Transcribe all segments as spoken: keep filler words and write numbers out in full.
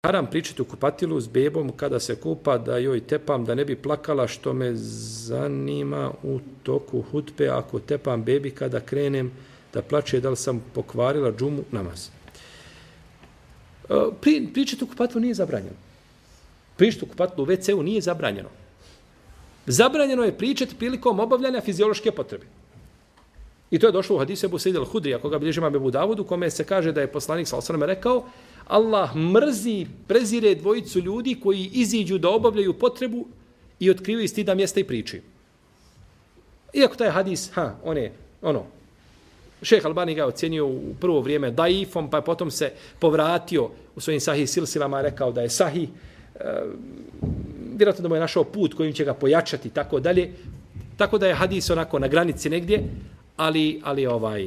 haram pričati u kupatilu s bebom kada se kupa, da joj tepam, da ne bi plakala, što me zanima u toku hutbe, ako tepam bebi kada krenem da plače, da li sam pokvarila džumu namaz. Pri, pričati u kupatilu nije zabranjeno. Pričati u kupatilu u ve ce u nije zabranjeno. Zabranjeno je pričati prilikom obavljanja fiziološke potrebe. I to je došlo u hadisu Ebu Sejid al-Hudrija, koga bilježi imam Ebu Davudu, kome se kaže da je poslanik sallallahu alejhi ve sellem rekao: Allah mrzi, prezire dvojicu ljudi koji iziđu da obavljaju potrebu i otkrivaju stida mjesta i pričaju. Iako taj hadis, ha, on je, ono, Šejh Albani ga ocjenio u prvo vrijeme daifom, pa je potom se povratio u svojim sahih silsilama, rekao da je sahih, e, vjerojatno da mu je našao put kojim će ga pojačati, tako dalje. Tako da je hadis onako na granici negdje, ali, ali ovaj,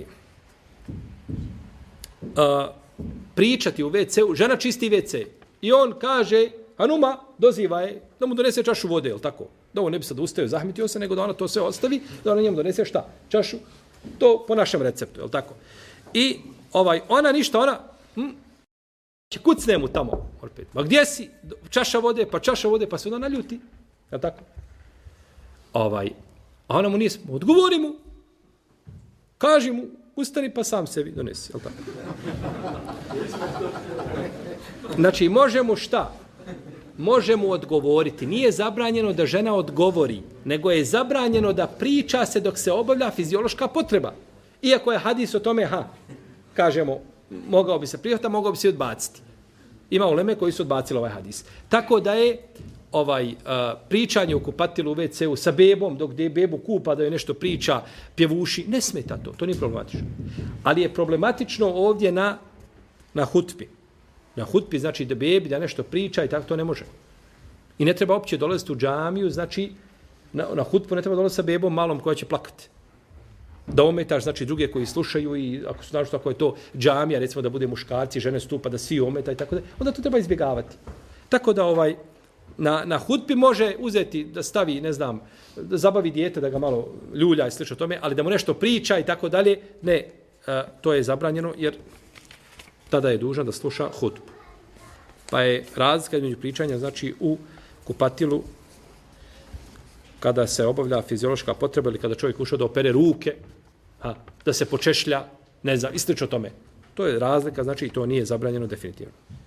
uh, pričati u ve ce u, žena čisti ve ce i on kaže, Hanuma, doziva je da mu donese čašu vode, je li tako? Da on ne bi sad ustao, zahmitio se, nego da ona to sve ostavi, da ona njemu donese šta? Čašu, to po našem receptu, je li tako? I ovaj, ona ništa, ona, hm, će kucne mu tamo, opet. Ma gdje si? Čaša vode, pa čaša vode, pa se onda naljuti, je li tako? Ovaj, a ona mu nije, odgovori mu, kaži mu, ustani pa sam sebi donesi, je li tako? Znači, možemo šta? Možemo odgovoriti. Nije zabranjeno da žena odgovori, nego je zabranjeno da priča se dok se obavlja fiziološka potreba. Iako je hadis o tome, ha, kažemo, mogao bi se prihvatiti, mogao bi se odbaciti. Ima uleme koji su odbacili ovaj hadis. Tako da je ovaj uh, pričanje u kupatilu u ve ce u sa bebom, dok je bebu kupa da je nešto priča, pjevuši, ne smeta to, to nije problematično. Ali je problematično ovdje na, na hutbi. Na hutbi znači da bebi da nešto priča i tako to ne može. I ne treba uopće dolaziti u džamiju, znači na, na hutbu ne treba dolaziti sa bebom malom koja će plakati. Da ometaš, znači druge koji slušaju i ako su znači ako je to džamija, recimo da bude muškarci, žene stupa, da svi ometa i tako da, onda to treba izbjegavati. Tako da ovaj na, na hutbi može uzeti da stavi, ne znam, da zabavi dijete, da ga malo ljulja i slično tome, ali da mu nešto priča i tako dalje, ne, a, to je zabranjeno jer tada je dužan da sluša hutbu. Pa je razlika između pričanja, znači u kupatilu kada se obavlja fiziološka potreba ili kada čovjek ušao da opere ruke, a, da se počešlja, ne znam, i slično tome. To je razlika, znači i to nije zabranjeno definitivno.